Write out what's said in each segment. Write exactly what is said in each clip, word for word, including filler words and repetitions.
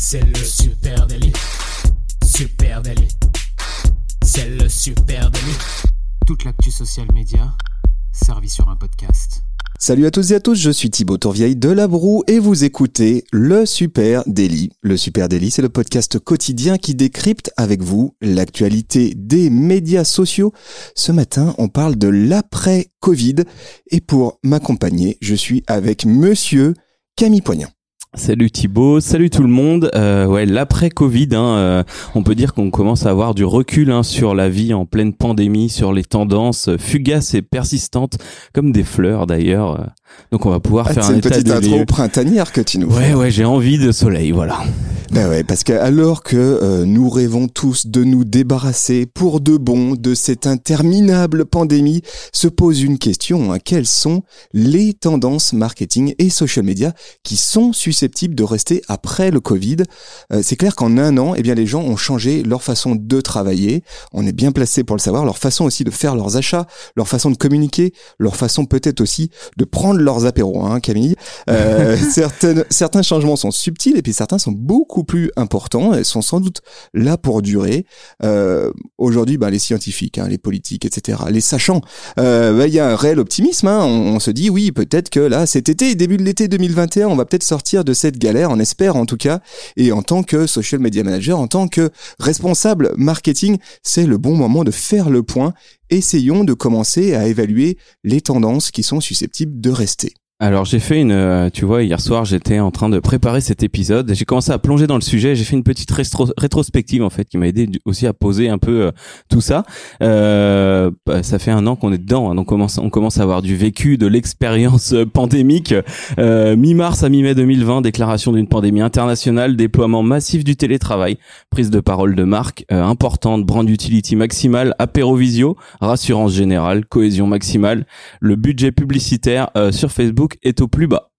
C'est le super délit. Super délit. C'est le super délit. Toute l'actu social média servie sur un podcast. Salut à tous et à tous, je suis Thibaut Tourvieille de La Broue et vous écoutez le Super Daily. Le Super Daily, c'est le podcast quotidien qui décrypte avec vous l'actualité des médias sociaux. Ce matin, on parle de l'après-Covid et pour m'accompagner, je suis avec monsieur Camille Poignant. Salut Thibaut, salut tout le monde. Euh, ouais, l'après-Covid, hein, euh, on peut dire qu'on commence à avoir du recul hein, sur la vie en pleine pandémie, sur les tendances fugaces et persistantes, comme des fleurs d'ailleurs. Donc on va pouvoir ah, faire un état des lieux. C'est une petite intro printanière que tu nous ouais, fais. Ouais, j'ai envie de soleil, voilà. Ben ouais, parce que alors que euh, nous rêvons tous de nous débarrasser pour de bon de cette interminable pandémie, se pose une question, hein, quelles sont les tendances marketing et social media qui sont susceptibles de rester après le Covid? euh, C'est clair qu'en un an, eh bien les gens ont changé leur façon de travailler, on est bien placé pour le savoir, leur façon aussi de faire leurs achats, leur façon de communiquer, leur façon peut-être aussi de prendre leurs apéros, hein, Camille. Euh, certaines, certains changements sont subtils et puis certains sont beaucoup plus importants, elles sont sans doute là pour durer. Euh, aujourd'hui, bah, les scientifiques, hein, les politiques, et cetera, les sachants, euh, bah, y a un réel optimisme. Hein. On, on se dit, oui, peut-être que là, cet été, début de l'été deux mille vingt et un, on va peut-être sortir de cette galère, on espère en tout cas. Et en tant que social media manager, en tant que responsable marketing, c'est le bon moment de faire le point. Essayons de commencer à évaluer les tendances qui sont susceptibles de rester. Alors j'ai fait une, euh, tu vois, hier soir j'étais en train de préparer cet épisode, j'ai commencé à plonger dans le sujet, j'ai fait une petite rétro- rétrospective en fait qui m'a aidé aussi à poser un peu euh, tout ça. Euh, bah, ça fait un an qu'on est dedans, hein, donc on commence, on commence à avoir du vécu, de l'expérience pandémique. Euh, mi-mars à mi-mai deux mille vingt, déclaration d'une pandémie internationale, déploiement massif du télétravail, prise de parole de marque euh, importante, brand utility maximale, apérovisio, rassurance générale, cohésion maximale, le budget publicitaire euh, sur Facebook est au plus bas.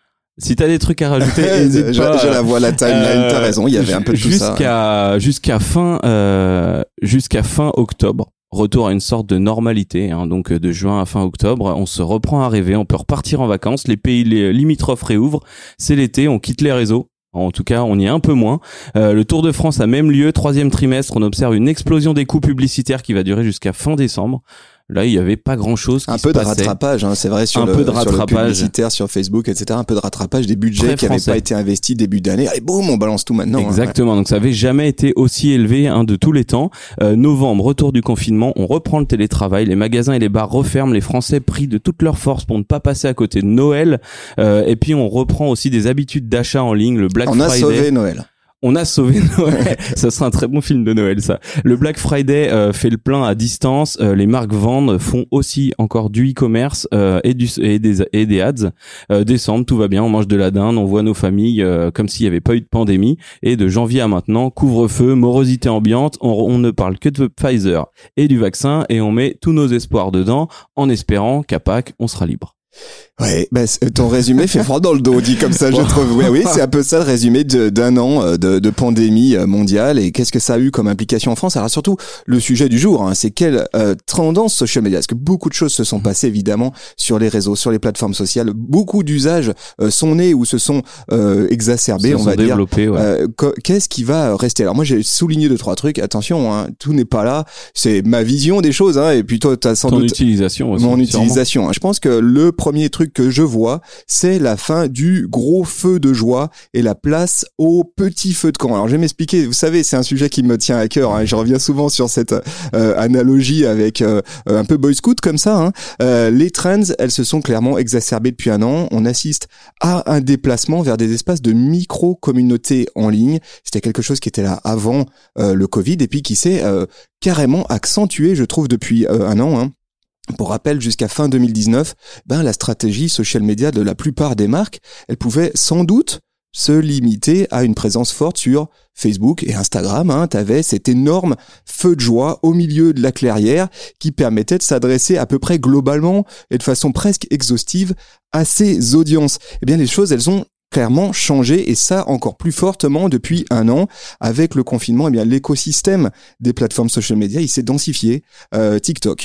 Si t'as des trucs à rajouter, n'hésite je, pas. Je la vois la timeline, euh, t'as raison, il y avait un peu de tout ça. Jusqu'à jusqu'à fin euh, jusqu'à fin octobre, retour à une sorte de normalité. Hein, donc de juin à fin octobre, on se reprend à rêver, on peut repartir en vacances, les pays les limitrophes réouvrent, c'est l'été, on quitte les réseaux. En tout cas, on y est un peu moins. Euh, le Tour de France a même lieu, troisième trimestre, on observe une explosion des coûts publicitaires qui va durer jusqu'à fin décembre. Là, il y avait pas grand-chose qui un se peu de passait. rattrapage, hein, c'est vrai, sur, un le, peu de sur le rattrapage. publicitaire, sur Facebook, et cetera. Un peu de rattrapage des budgets Très qui n'avaient français. pas été investis début d'année. Allez, boum, on balance tout maintenant. Exactement. Hein, ouais. Donc, ça avait jamais été aussi élevé hein, de tous les temps. Euh, novembre, retour du confinement. On reprend le télétravail. Les magasins et les bars referment. Les Français prient de toute leur force pour ne pas passer à côté de Noël. Euh, et puis, on reprend aussi des habitudes d'achat en ligne. Le Black on Friday. On a sauvé Noël. On a sauvé Noël. Ça sera un très bon film de Noël, ça. Le Black Friday euh, fait le plein à distance. Euh, les marques vendent, font aussi encore du e-commerce euh, et, du, et, des, et des ads. Euh, décembre, tout va bien. On mange de la dinde, on voit nos familles euh, comme s'il n'y avait pas eu de pandémie. Et de janvier à maintenant, couvre-feu, morosité ambiante. On, on ne parle que de Pfizer et du vaccin et on met tous nos espoirs dedans en espérant qu'à Pâques, on sera libre. Ouais, bah, ton résumé fait froid dans le dos, dit comme ça, je trouve. Oui, oui, c'est un peu ça le résumé de, d'un an de, de pandémie mondiale et qu'est-ce que ça a eu comme implication en France. Alors surtout, le sujet du jour, hein, c'est quelle euh, tendance social media. Parce que beaucoup de choses se sont passées évidemment sur les réseaux, sur les plateformes sociales. Beaucoup d'usages euh, sont nés ou se sont euh, exacerbés, se on sont va dire. Ouais. Euh, qu'est-ce qui va rester? Alors moi, j'ai souligné deux trois trucs. Attention, hein, tout n'est pas là. C'est ma vision des choses. Hein, et puis toi, t'as sans Ton doute utilisation aussi, mon sûrement. utilisation. Hein. Je pense que le premier truc que je vois, c'est la fin du gros feu de joie et la place au petit feu de camp. Alors je vais m'expliquer, vous savez, c'est un sujet qui me tient à cœur, hein. Je reviens souvent sur cette euh, analogie avec euh, un peu boy scout comme ça. Hein. Euh, les trends, elles se sont clairement exacerbées depuis un an. On assiste à un déplacement vers des espaces de micro-communautés en ligne. C'était quelque chose qui était là avant euh, le Covid et puis qui s'est euh, carrément accentué, je trouve, depuis euh, un an. Hein. Pour rappel, jusqu'à fin deux mille dix-neuf, ben la stratégie social media de la plupart des marques, elle pouvait sans doute se limiter à une présence forte sur Facebook et Instagram. Hein, t'avais cet énorme feu de joie au milieu de la clairière qui permettait de s'adresser à peu près globalement et de façon presque exhaustive à ces audiences. Eh bien, les choses, elles ont clairement changé et ça encore plus fortement depuis un an avec le confinement. Eh bien, l'écosystème des plateformes social media, il s'est densifié. Euh, TikTok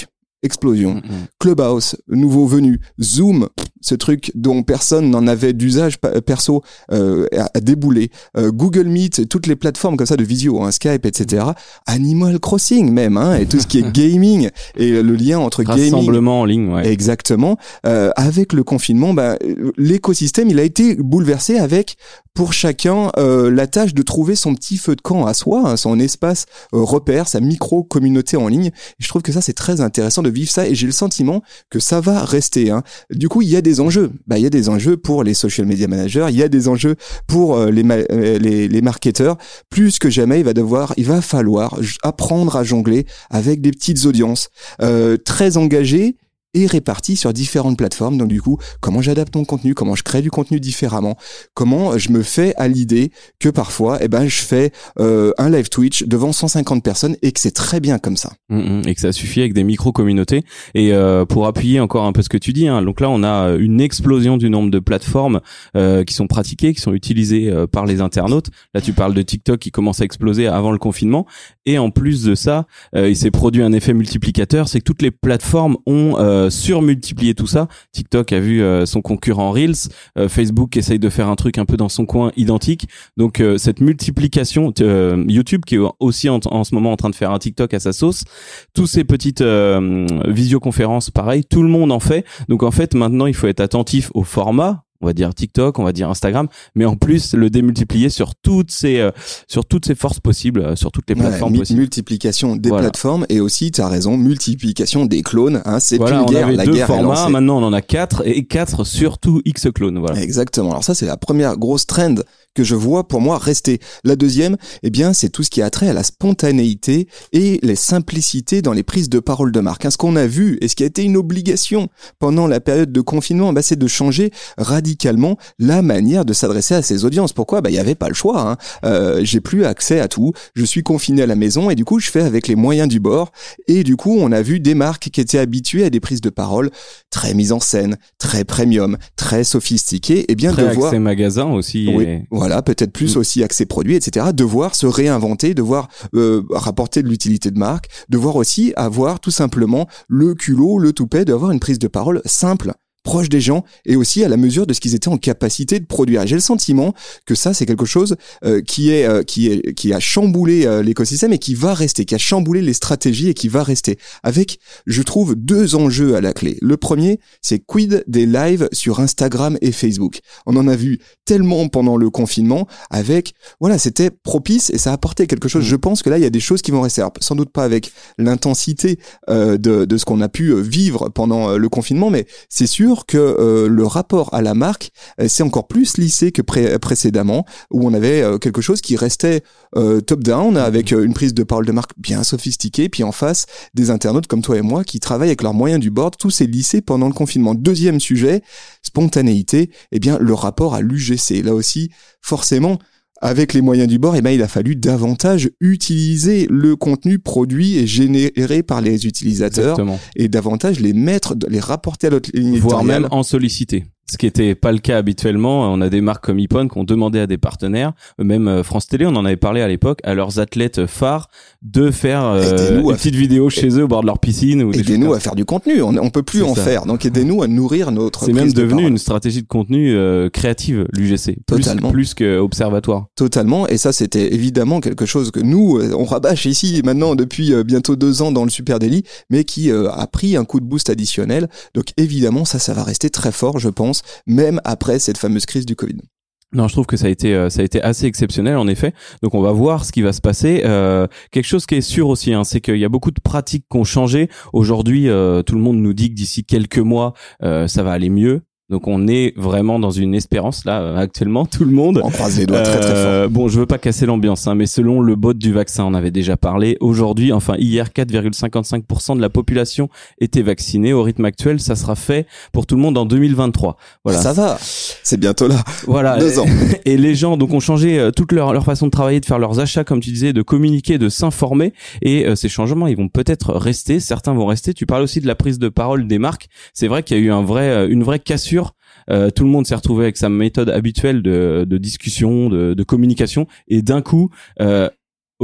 explosion. Mm-hmm. Clubhouse, nouveau venu. Zoom, ce truc dont personne n'en avait d'usage perso, euh, a déboulé. Euh, Google Meet, toutes les plateformes comme ça de visio, hein, Skype, et cetera. Animal Crossing même, hein, et tout ce qui est gaming et le lien entre gaming. Rassemblement en ligne, ouais. Exactement. Euh, avec le confinement, bah, l'écosystème, il a été bouleversé avec, pour chacun, euh, la tâche de trouver son petit feu de camp à soi, hein, son espace euh, repère, sa micro-communauté en ligne. Et je trouve que ça, c'est très intéressant de vivre ça, et j'ai le sentiment que ça va rester. Hein. Du coup, il y a des enjeux. Bah, il y a des enjeux pour les social media managers, il y a des enjeux pour euh, les, ma- les les marketeurs. Plus que jamais, il va devoir, il va falloir apprendre à jongler avec des petites audiences euh, très engagées et répartis sur différentes plateformes. Donc du coup, comment j'adapte mon contenu, comment je crée du contenu différemment, comment je me fais à l'idée que parfois, eh ben, je fais euh, un live Twitch devant cent cinquante personnes et que c'est très bien comme ça. Mmh, et que ça suffit avec des micro-communautés. Et euh, pour appuyer encore un peu ce que tu dis, hein, donc là, on a une explosion du nombre de plateformes euh, qui sont pratiquées, qui sont utilisées euh, par les internautes. Là, tu parles de TikTok qui commence à exploser avant le confinement. Et en plus de ça, euh, il s'est produit un effet multiplicateur, c'est que toutes les plateformes ont euh, surmultiplié tout ça. TikTok a vu euh, son concurrent Reels, euh, Facebook essaye de faire un truc un peu dans son coin identique. Donc euh, cette multiplication, euh, YouTube qui est aussi en, en ce moment en train de faire un TikTok à sa sauce, tous ces petites euh, visioconférences, pareil, tout le monde en fait. Donc en fait maintenant il faut être attentif au format. On va dire TikTok, on va dire Instagram, mais en plus le démultiplier sur toutes ces euh, sur toutes ces forces possibles, euh, sur toutes les plateformes ouais, possibles. Multiplication des voilà. plateformes et aussi, tu as raison, multiplication des clones. Hein, c'est voilà, une guerre, on avait la deux guerre formats, est lancée. maintenant on en a quatre et quatre surtout X clones. Voilà. Exactement. Alors ça, c'est la première grosse trend que je vois pour moi rester. La deuxième, eh bien, c'est tout ce qui a trait à la spontanéité et les simplicités dans les prises de parole de marque. Hein, ce qu'on a vu et ce qui a été une obligation pendant la période de confinement, bah, c'est de changer radicalement la manière de s'adresser à ses audiences. Pourquoi ? Bah, il y avait pas le choix. Hein. Euh, j'ai plus accès à tout. Je suis confiné à la maison et du coup, je fais avec les moyens du bord. Et du coup, on a vu des marques qui étaient habituées à des prises de parole très mises en scène, très premium, très sophistiquées. Et bien très de voir accès magasin aussi. Oui. Et... Voilà, peut-être plus aussi accès produits, et cetera. Devoir se réinventer, devoir euh, rapporter de l'utilité de marque, devoir aussi avoir tout simplement le culot, le toupet, d'avoir une prise de parole simple, proche des gens et aussi à la mesure de ce qu'ils étaient en capacité de produire. J'ai le sentiment que ça, c'est quelque chose euh, qui est euh, qui est qui a chamboulé euh, l'écosystème et qui va rester, qui a chamboulé les stratégies et qui va rester. Avec, je trouve, deux enjeux à la clé. Le premier, c'est quid des lives sur Instagram et Facebook. On en a vu tellement pendant le confinement. Avec, voilà, c'était propice et ça apportait quelque chose. Mmh. Je pense que là, il y a des choses qui vont rester. Alors, sans doute pas avec l'intensité euh, de de ce qu'on a pu vivre pendant euh, le confinement, mais c'est sûr que euh, le rapport à la marque euh, c'est encore plus lissé que pré- précédemment où on avait euh, quelque chose qui restait euh, top-down avec euh, une prise de parole de marque bien sophistiquée, puis en face des internautes comme toi et moi qui travaillent avec leurs moyens du bord. Tout s'est lissé pendant le confinement. Deuxième sujet, spontanéité, eh bien le rapport à l'U G C. Là aussi, forcément, avec les moyens du bord, eh ben, il a fallu davantage utiliser le contenu produit et généré par les utilisateurs. Exactement. Et davantage les mettre, les rapporter à notre ligne voire éditoriale. Même en solliciter. Ce qui était pas le cas habituellement. On a des marques comme Ippon qui ont demandé à des partenaires, même France Télé, on en avait parlé à l'époque, à leurs athlètes phares de faire euh, une petite vidéo chez eux au bord de leur piscine. Ou aidez-nous à faire du contenu. On, on peut plus c'est en ça. faire. Donc aidez-nous à nourrir notre. C'est même devenu de une stratégie de contenu euh, créative, l'U G C. Totalement. Plus, plus qu'observatoire. Totalement. Et ça, c'était évidemment quelque chose que nous, on rabâche ici maintenant depuis bientôt deux ans dans le Super Daily, mais qui euh, a pris un coup de boost additionnel. Donc évidemment, ça, ça va rester très fort, je pense, même après cette fameuse crise du Covid. Non, je trouve que ça a été euh, ça a été assez exceptionnel en effet. Donc on va voir ce qui va se passer. Euh, quelque chose qui est sûr aussi, hein, c'est qu'il y a beaucoup de pratiques qui ont changé. Aujourd'hui, euh, tout le monde nous dit que d'ici quelques mois, euh, ça va aller mieux. Donc on est vraiment dans une espérance là actuellement, tout le monde. On croise les doigts très très fort. Euh, bon, je veux pas casser l'ambiance, hein, mais selon le bot du vaccin, on avait déjà parlé. Aujourd'hui, enfin hier, quatre virgule cinquante-cinq pour cent de la population était vaccinée. Au rythme actuel, ça sera fait pour tout le monde en deux mille vingt-trois. Voilà. Ça va, c'est bientôt là. Voilà. Deux ans. Et les gens donc ont changé toute leur leur façon de travailler, de faire leurs achats, comme tu disais, de communiquer, de s'informer. Et euh, ces changements, ils vont peut-être rester. Certains vont rester. Tu parles aussi de la prise de parole des marques. C'est vrai qu'il y a eu un vrai, une vraie cassure. Euh, tout le monde s'est retrouvé avec sa méthode habituelle de, de discussion, de, de communication, et d'un coup, euh,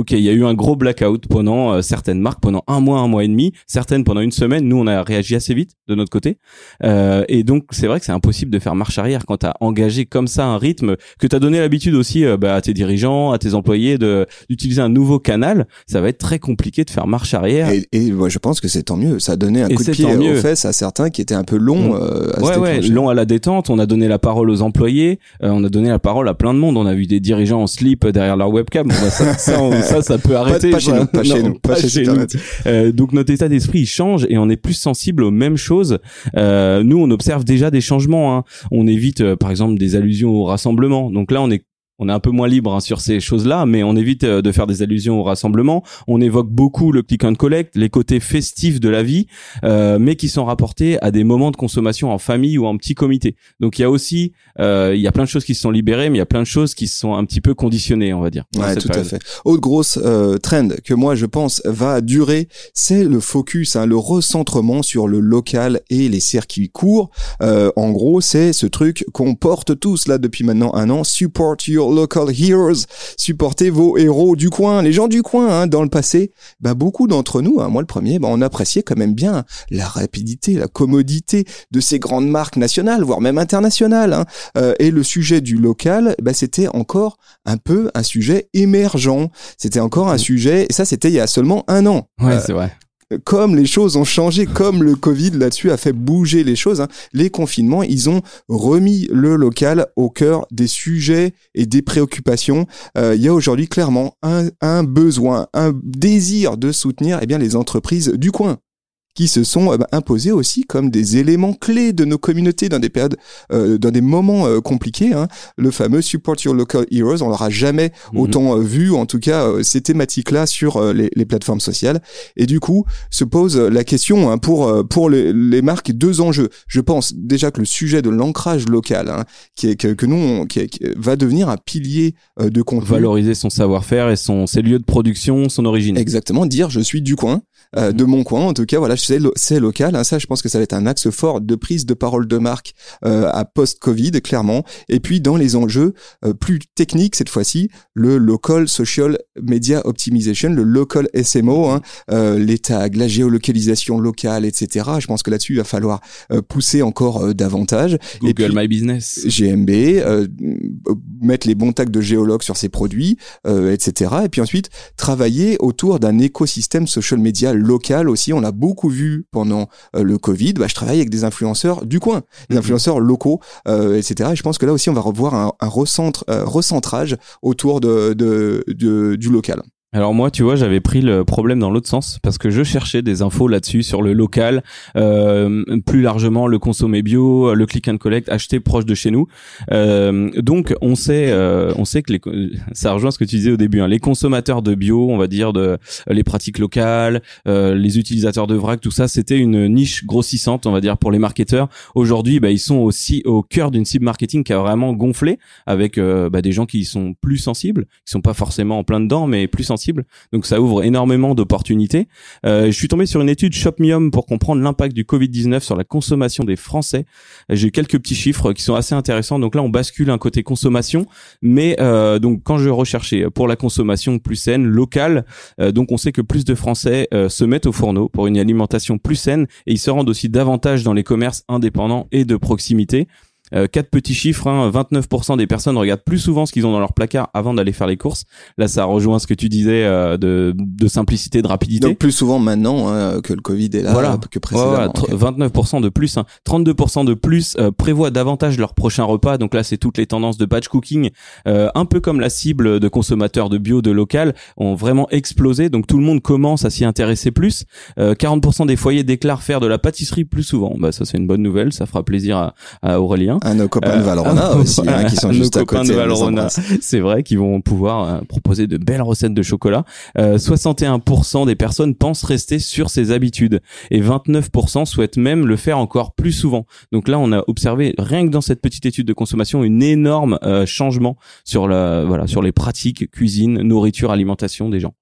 ok, il y a eu un gros blackout pendant euh, certaines marques, pendant un mois, un mois et demi, certaines pendant une semaine. Nous, on a réagi assez vite de notre côté. Euh, et donc, c'est vrai que c'est impossible de faire marche arrière quand tu as engagé comme ça un rythme, que tu as donné l'habitude aussi euh, bah, à tes dirigeants, à tes employés de d'utiliser un nouveau canal. Ça va être très compliqué de faire marche arrière. Et, et moi, je pense que c'est tant mieux. Ça a donné un et coup de pied aux fesses à certains qui étaient un peu longs. Euh, à ouais, ouais, long à la détente. On a donné la parole aux employés. Euh, on a donné la parole à plein de monde. On a vu des dirigeants en slip derrière leur webcam. Bon, bah, ça, ça, on, ça, ça peut arrêter. Pas, pas chez nous. Pas non, chez nous. Pas, pas chez, chez nous. Euh, donc notre état d'esprit il change et on est plus sensible aux mêmes choses. Euh, nous, on observe déjà des changements. Hein. On évite, euh, par exemple, des allusions au rassemblement. Donc là, on est On est un peu moins libre hein, sur ces choses-là, mais on évite euh, de faire des allusions au rassemblement. On évoque beaucoup le click and collect, les côtés festifs de la vie, euh, mais qui sont rapportés à des moments de consommation en famille ou en petit comité. Donc il y a aussi, euh, il y a plein de choses qui se sont libérées, mais il y a plein de choses qui se sont un petit peu conditionnées, on va dire. Ouais, tout période. à fait. Autre grosse euh, trend que moi je pense va durer, c'est le focus, hein, le recentrement sur le local et les circuits courts. Euh, en gros, c'est ce truc qu'on porte tous là depuis maintenant un an, support your local heroes, supportez vos héros du coin, les gens du coin. Hein, dans le passé, bah beaucoup d'entre nous, hein, moi le premier, bah on appréciait quand même bien la rapidité, la commodité de ces grandes marques nationales, voire même internationales. Hein. Euh, et le sujet du local, bah c'était encore un peu un sujet émergent. C'était encore un sujet, et ça c'était il y a seulement un an. Ouais, euh, c'est vrai. Comme les choses ont changé, comme le Covid là-dessus a fait bouger les choses, hein, les confinements, ils ont remis le local au cœur des sujets et des préoccupations. Euh, il y a aujourd'hui clairement un, un besoin, un désir de soutenir eh bien les entreprises du coin, qui se sont euh, bah, imposés aussi comme des éléments clés de nos communautés dans des périodes, euh, dans des moments euh, compliqués. Hein. Le fameux Support Your Local Heroes, on l'aura jamais mm-hmm. autant euh, vu, en tout cas euh, ces thématiques-là sur euh, les, les plateformes sociales. Et du coup, se pose la question hein, pour euh, pour les, les marques, deux enjeux. Je pense déjà que le sujet de l'ancrage local, hein, qui est que, que nous, on, qui, est, qui va devenir un pilier euh, de contenu. Valoriser son savoir-faire et son ses lieux de production, son origine. Exactement, dire je suis du coin. Euh, de mon coin, en tout cas, voilà, c'est, lo- c'est local. Hein, ça, je pense que ça va être un axe fort de prise de parole de marque euh, à post-Covid, clairement. Et puis, dans les enjeux euh, plus techniques, cette fois-ci, le Local Social Media Optimization, le Local S M O, hein, euh, les tags, la géolocalisation locale, et cetera. Je pense que là-dessus, il va falloir euh, pousser encore euh, davantage. Google Et puis, My Business. G M B, euh, mettre les bons tags de géologue sur ses produits, euh, et cetera. Et puis ensuite, travailler autour d'un écosystème social media local aussi. On l'a beaucoup vu pendant euh, le Covid. Bah, je travaille avec des influenceurs du coin, des mmh. influenceurs locaux, euh, et cetera. Et je pense que là aussi, on va revoir un, un recentre, euh, recentrage autour de, de, de, du local. Alors moi, tu vois, j'avais pris le problème dans l'autre sens parce que je cherchais des infos là-dessus sur le local, euh, plus largement le consommer bio, le click and collect, acheter proche de chez nous. Euh, donc on sait, euh, on sait que les, ça rejoint ce que tu disais au début, hein, les consommateurs de bio, on va dire de les pratiques locales, euh, les utilisateurs de vrac, tout ça, c'était une niche grossissante, on va dire pour les marketeurs. Aujourd'hui, bah ils sont aussi au cœur d'une cible marketing qui a vraiment gonflé avec euh, bah, des gens qui sont plus sensibles, qui sont pas forcément en plein dedans, mais plus sensibles. Donc ça ouvre énormément d'opportunités. Euh, je suis tombé sur une étude Shopmium pour comprendre l'impact du covid dix-neuf sur la consommation des Français. J'ai eu quelques petits chiffres qui sont assez intéressants. Donc là, on bascule un côté consommation, mais euh, donc quand je recherchais pour la consommation plus saine, locale, euh, donc on sait que plus de Français euh, se mettent au fourneau pour une alimentation plus saine et ils se rendent aussi davantage dans les commerces indépendants et de proximité. Euh, quatre petits chiffres, hein, vingt-neuf pour cent des personnes regardent plus souvent ce qu'ils ont dans leur placard avant d'aller faire les courses. Là, ça rejoint ce que tu disais euh, de, de simplicité, de rapidité. Donc plus souvent maintenant hein, que le Covid est là voilà. que précédemment. Voilà, okay. vingt-neuf pour cent de plus, hein. trente-deux pour cent de plus euh, prévoient davantage leur prochain repas. Donc là, c'est toutes les tendances de batch cooking, euh, un peu comme la cible de consommateurs de bio, de local, ont vraiment explosé. Donc tout le monde commence à s'y intéresser plus. Euh, quarante pour cent des foyers déclarent faire de la pâtisserie plus souvent. Bah ça, c'est une bonne nouvelle. Ça fera plaisir à, à Aurélien. À nos copains de Valrhona euh, aussi, hein, qui sont juste à côté. Nos copains de Valrhona, c'est vrai, qui vont pouvoir euh, proposer de belles recettes de chocolat. Euh, soixante et un pour cent des personnes pensent rester sur ces habitudes et vingt-neuf pour cent souhaitent même le faire encore plus souvent. Donc là, on a observé rien que dans cette petite étude de consommation une énorme euh, changement sur la, voilà, sur les pratiques cuisine, nourriture, alimentation des gens.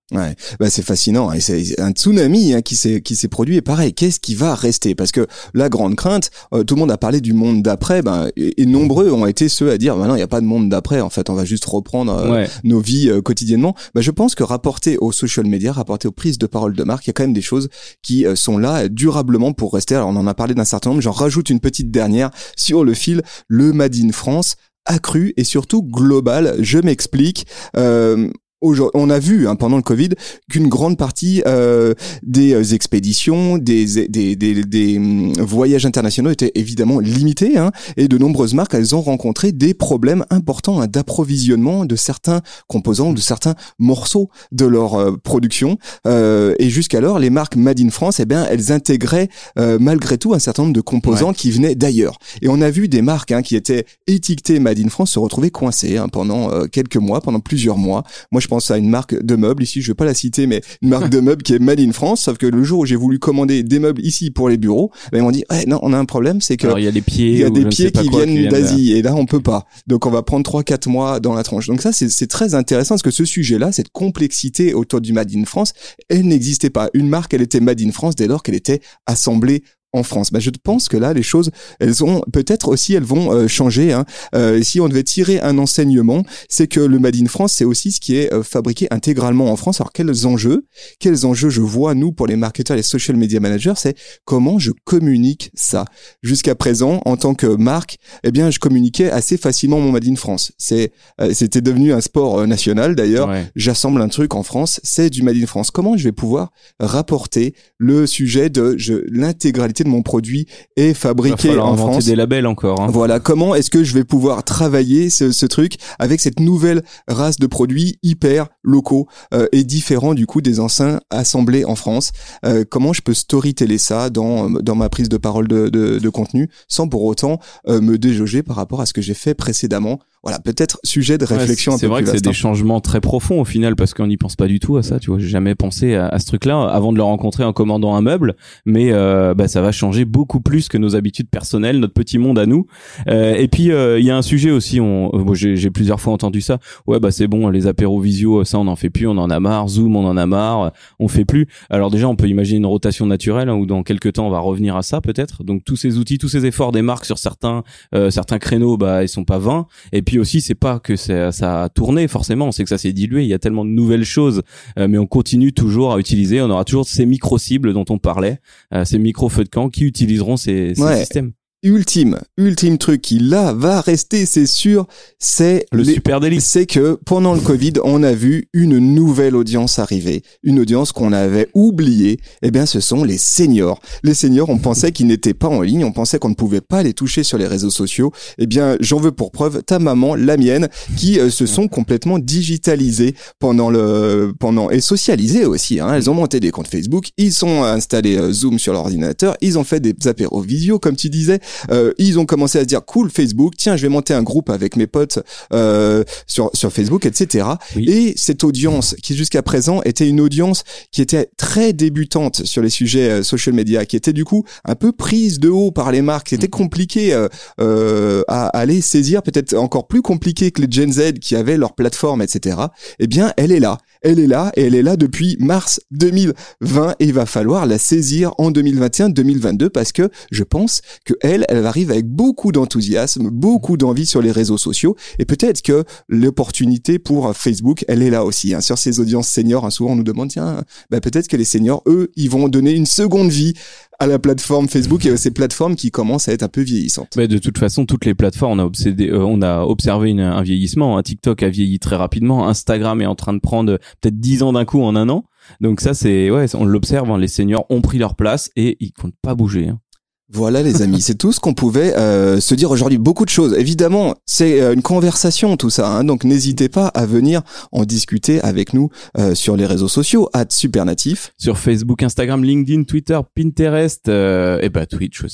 Ouais, bah c'est fascinant et c'est un tsunami hein, qui s'est qui s'est produit et pareil, qu'est-ce qui va rester? Parce que la grande crainte, euh, tout le monde a parlé du monde d'après, ben et, et nombreux ont été ceux à dire bah non, il y a pas de monde d'après, en fait, on va juste reprendre euh, ouais. nos vies euh, quotidiennement. Bah je pense que rapporté aux social media, rapporté aux prises de parole de marque, il y a quand même des choses qui euh, sont là durablement pour rester. Alors on en a parlé d'un certain nombre, j'en rajoute une petite dernière sur le fil, le Made in France accru et surtout global. Je m'explique. Euh, On a vu hein, pendant le Covid qu'une grande partie euh, des expéditions, des, des, des, des voyages internationaux étaient évidemment limités hein, et de nombreuses marques elles ont rencontré des problèmes importants hein, d'approvisionnement de certains composants, de certains morceaux de leur euh, production euh, et jusqu'alors les marques Made in France, eh bien elles intégraient euh, malgré tout un certain nombre de composants ouais. qui venaient d'ailleurs. Et on a vu des marques hein, qui étaient étiquetées Made in France se retrouver coincées hein, pendant euh, quelques mois, pendant plusieurs mois. Moi je Je pense à une marque de meubles, ici je vais pas la citer, mais une marque de meubles qui est Made in France, sauf que le jour où j'ai voulu commander des meubles ici pour les bureaux, ben ils m'ont dit ouais, non, on a un problème, c'est que alors il y a des pieds, il y a des pieds qui quoi, viennent qui d'Asie viennent... et là on peut pas. Donc on va prendre trois quatre mois dans la tranche. Donc ça c'est c'est très intéressant parce que ce sujet-là, cette complexité autour du Made in France, elle n'existait pas. Une marque, elle était Made in France dès lors qu'elle était assemblée en France. Bah, je pense que là, les choses, elles ont peut-être aussi, elles vont euh, changer. Hein. Euh, si on devait tirer un enseignement, c'est que le Made in France, c'est aussi ce qui est euh, fabriqué intégralement en France. Alors quels enjeux, quels enjeux je vois nous pour les marketeurs, les social media managers, c'est comment je communique ça. Jusqu'à présent, en tant que marque, eh bien, je communiquais assez facilement mon Made in France. C'est, euh, c'était devenu un sport euh, national d'ailleurs. Ouais. J'assemble un truc en France, c'est du Made in France. Comment je vais pouvoir rapporter le sujet de je, l'intégralité de mon produit est fabriqué en France. Inventer des labels encore. Hein. Voilà. Comment est-ce que je vais pouvoir travailler ce, ce truc avec cette nouvelle race de produits hyper locaux euh, et différents du coup des anciens assemblés en France. Euh, comment je peux storyteller ça dans dans ma prise de parole de de, de contenu sans pour autant euh, me déjauger par rapport à ce que j'ai fait précédemment. Voilà, peut-être sujet de réflexion ouais, un peu plus vaste. C'est vrai que c'est des changements très profonds au final parce qu'on n'y pense pas du tout à ça. Tu vois, j'ai jamais pensé à, à ce truc-là avant de le rencontrer en commandant un meuble, mais euh, bah ça va changer beaucoup plus que nos habitudes personnelles, notre petit monde à nous. Euh, et puis il euh, y a un sujet aussi. On, bon, j'ai, j'ai plusieurs fois entendu ça. Ouais, bah c'est bon, les apéros visio, ça on en fait plus, on en a marre. Zoom, on en a marre, on fait plus. Alors déjà, on peut imaginer une rotation naturelle hein, où dans quelques temps on va revenir à ça peut-être. Donc tous ces outils, tous ces efforts des marques sur certains euh, certains créneaux, bah ils sont pas vains. Et puis aussi c'est pas que ça, ça a tourné forcément, c'est que ça s'est dilué, il y a tellement de nouvelles choses euh, mais on continue toujours à utiliser, on aura toujours ces micro cibles dont on parlait, euh, ces micro feux de camp qui utiliseront ces, ces ouais. systèmes. Ultime, ultime truc qui là va rester, c'est sûr, c'est le les, super délit. C'est que pendant le Covid, on a vu une nouvelle audience arriver, une audience qu'on avait oubliée. Eh bien, ce sont les seniors. Les seniors, on pensait qu'ils n'étaient pas en ligne, on pensait qu'on ne pouvait pas les toucher sur les réseaux sociaux. Eh bien, j'en veux pour preuve ta maman, la mienne, qui euh, se sont complètement digitalisées pendant le, pendant et socialisées aussi. Hein. Elles ont monté des comptes Facebook, ils ont installé euh, Zoom sur l'ordinateur, ils ont fait des apéros visio, comme tu disais. Euh, ils ont commencé à se dire cool Facebook, tiens je vais monter un groupe avec mes potes euh, sur sur Facebook, et cetera. Oui. Et cette audience qui jusqu'à présent était une audience qui était très débutante sur les sujets euh, social media, qui était du coup un peu prise de haut par les marques, c'était compliqué euh, euh, à, à aller saisir, peut-être encore plus compliqué que les Gen Z qui avaient leur plateforme, et cetera. Eh bien elle est là. Elle est là et elle est là depuis mars deux mille vingt et il va falloir la saisir en deux mille vingt et un deux mille vingt-deux parce que je pense que elle, elle arrive avec beaucoup d'enthousiasme, beaucoup d'envie sur les réseaux sociaux et peut-être que l'opportunité pour Facebook, elle est là aussi. Hein. Sur ces audiences seniors, hein, souvent on nous demande tiens, bah, peut-être que les seniors, eux, ils vont donner une seconde vie à la plateforme Facebook et à ces plateformes qui commencent à être un peu vieillissantes. Mais de toute façon, toutes les plateformes, on a obsédé, euh, on a observé une, un vieillissement. Hein. TikTok a vieilli très rapidement. Instagram est en train de prendre peut-être dix ans d'un coup en un an. Donc ça, c'est ouais, on l'observe. Hein. Les seniors ont pris leur place et ils comptent pas bouger. Hein. Voilà les amis, c'est tout ce qu'on pouvait euh, se dire aujourd'hui. Beaucoup de choses. Évidemment, c'est euh, une conversation tout ça, hein, donc n'hésitez pas à venir en discuter avec nous euh, sur les réseaux sociaux, arobase supernatif. Sur Facebook, Instagram, LinkedIn, Twitter, Pinterest euh, et bah Twitch aussi.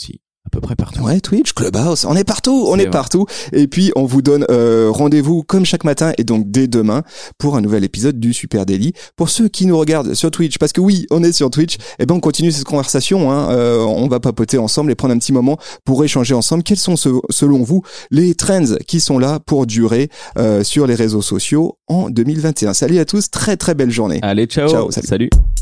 à peu près partout. Ouais, Twitch, Clubhouse, on est partout, on C'est est vrai. partout. Et puis on vous donne euh, rendez-vous comme chaque matin et donc dès demain pour un nouvel épisode du Super Daily. Pour ceux qui nous regardent sur Twitch, parce que oui, on est sur Twitch, eh ben on continue cette conversation. Hein, euh, on va papoter ensemble et prendre un petit moment pour échanger ensemble. Quels sont ce, selon vous les trends qui sont là pour durer euh, sur les réseaux sociaux en deux mille vingt et un? Salut à tous, très très belle journée. Allez, ciao. Ciao, salut. Salut.